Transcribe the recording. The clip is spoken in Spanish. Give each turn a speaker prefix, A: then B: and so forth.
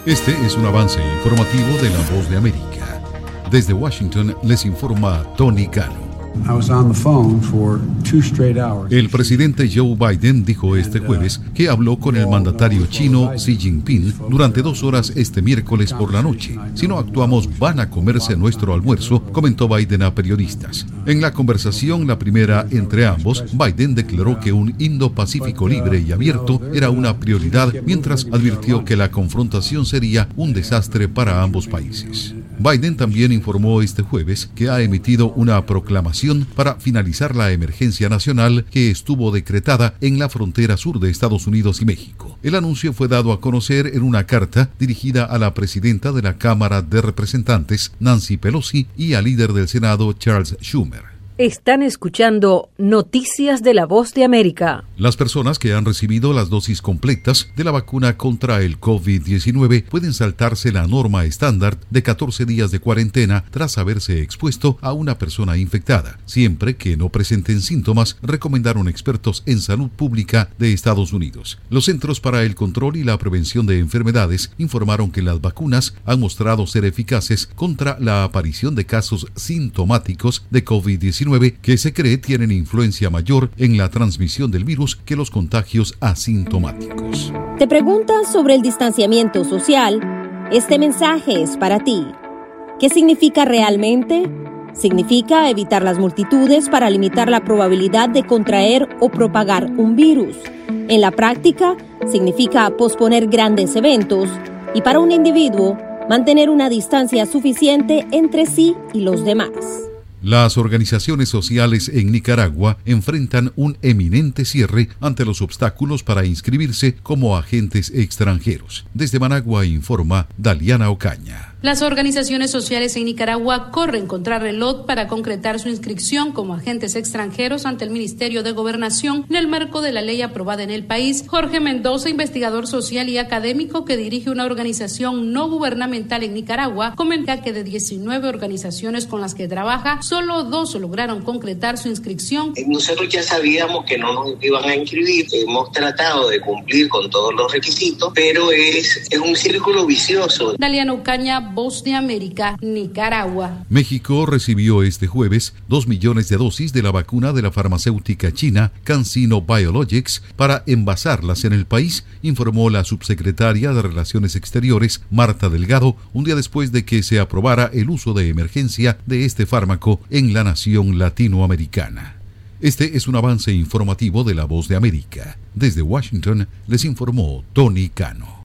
A: Este es un avance informativo de La Voz de América. Desde Washington les informa Tony Cano. El presidente Joe Biden dijo este jueves que habló con el mandatario chino Xi Jinping durante 2 horas este miércoles por la noche. Si no actuamos, van a comerse nuestro almuerzo, comentó Biden a periodistas. En la conversación, la primera entre ambos, Biden declaró que un Indo-Pacífico libre y abierto era una prioridad, mientras advirtió que la confrontación sería un desastre para ambos países. Biden también informó este jueves que ha emitido una proclamación para finalizar la emergencia nacional que estuvo decretada en la frontera sur de Estados Unidos y México. El anuncio fue dado a conocer en una carta dirigida a la presidenta de la Cámara de Representantes, Nancy Pelosi, y al líder del Senado, Charles Schumer.
B: Están escuchando Noticias de La Voz de América.
A: Las personas que han recibido las dosis completas de la vacuna contra el COVID-19 pueden saltarse la norma estándar de 14 días de cuarentena tras haberse expuesto a una persona infectada, siempre que no presenten síntomas, recomendaron expertos en salud pública de Estados Unidos. Los Centros para el Control y la Prevención de Enfermedades informaron que las vacunas han mostrado ser eficaces contra la aparición de casos sintomáticos de COVID-19 que se cree tienen influencia mayor en la transmisión del virus que los contagios asintomáticos.
C: ¿Te preguntas sobre el distanciamiento social? Este mensaje es para ti. ¿Qué significa realmente? Significa evitar las multitudes para limitar la probabilidad de contraer o propagar un virus. En la práctica, significa posponer grandes eventos y para un individuo, mantener una distancia suficiente entre sí y los demás.
A: Las organizaciones sociales en Nicaragua enfrentan un eminente cierre ante los obstáculos para inscribirse como agentes extranjeros. Desde Managua informa Daliana Ocaña.
D: Las organizaciones sociales en Nicaragua corren contrarreloj para concretar su inscripción como agentes extranjeros ante el Ministerio de Gobernación en el marco de la ley aprobada en el país. Jorge Mendoza, investigador social y académico que dirige una organización no gubernamental en Nicaragua, comenta que de 19 organizaciones con las que trabaja, solo 2 lograron concretar su inscripción.
E: Nosotros ya sabíamos que no nos iban a inscribir, hemos tratado de cumplir con todos los requisitos, pero es un círculo vicioso.
D: Daliana Ocaña, Voz de América, Nicaragua.
A: México recibió este jueves 2 millones de dosis de la vacuna de la farmacéutica china CanSino Biologics para envasarlas en el país, informó la subsecretaria de Relaciones Exteriores, Marta Delgado, un día después de que se aprobara el uso de emergencia de este fármaco en la nación latinoamericana. Este es un avance informativo de La Voz de América. Desde Washington les informó Tony Cano.